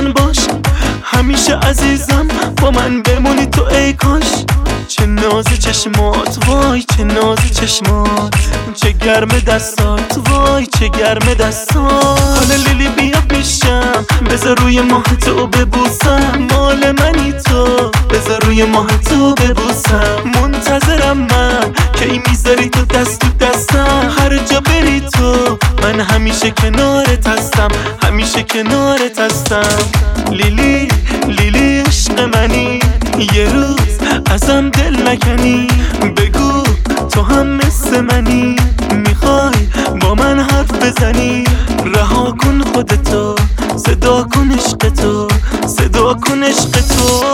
من باش، همیشه عزیزم با من بمونی تو ای کاش. چه ناز چشمات وای چه ناز چشمات، چه گرم دستات وای چه گرم دستات. حالا لیلی بیا پیشم بذار روی ماه تو ببوسم، مال منی تو بذار روی ماه تو ببوسم. منتظرم من که ای میذاری تو دست تو دستم، هر جا بری تو من همیشه کنارت هستم، همیشه کنارت هستم. لیلی لیلی عشق منی، یه روز ازم دل نکنی، بگو تو هم مثل منی، میخوای با من حرف بزنی. رها کن خودتو، صدا کن عشق تو، صدا کن عشق تو.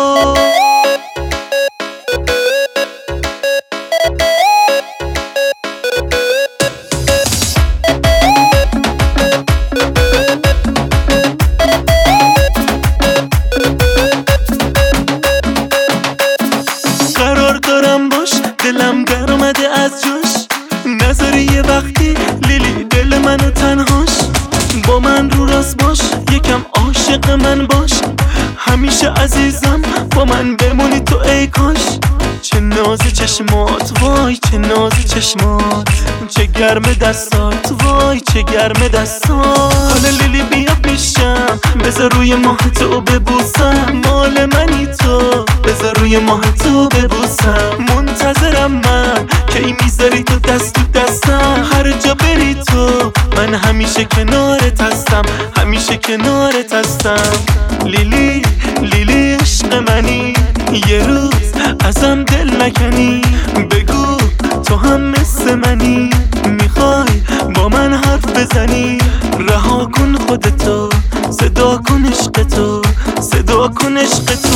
قرار دارم باش دلم در اومده از جوش، نذاری یه وقتی لیلی دل منو تنهاش. با من رو راست باش یکم عاشق من باش، همیشه عزیزم با من بمونی تو ای کاش. چه ناز چشمات وای چه ناز چشمات، چه گرم دستات وای چه گرم دستات. حالا لیلی بیا پیشم بذار روی ماه تو ببوسم، مال منی تو بذار روی ماه تو ببوسم. منتظرم من که ای میذاری تو دست تو دستم، هر جا بری تو من همیشه کنارت هستم، همیشه کنارت هستم. لیلی لیلی عشق منی، یه روز ازم دل نکنی، بگو تو هم مثل منی، میخوای با من حرف بزنی. رها کن خودتو، صدا کن عشق تو، صدا کن عشق تو.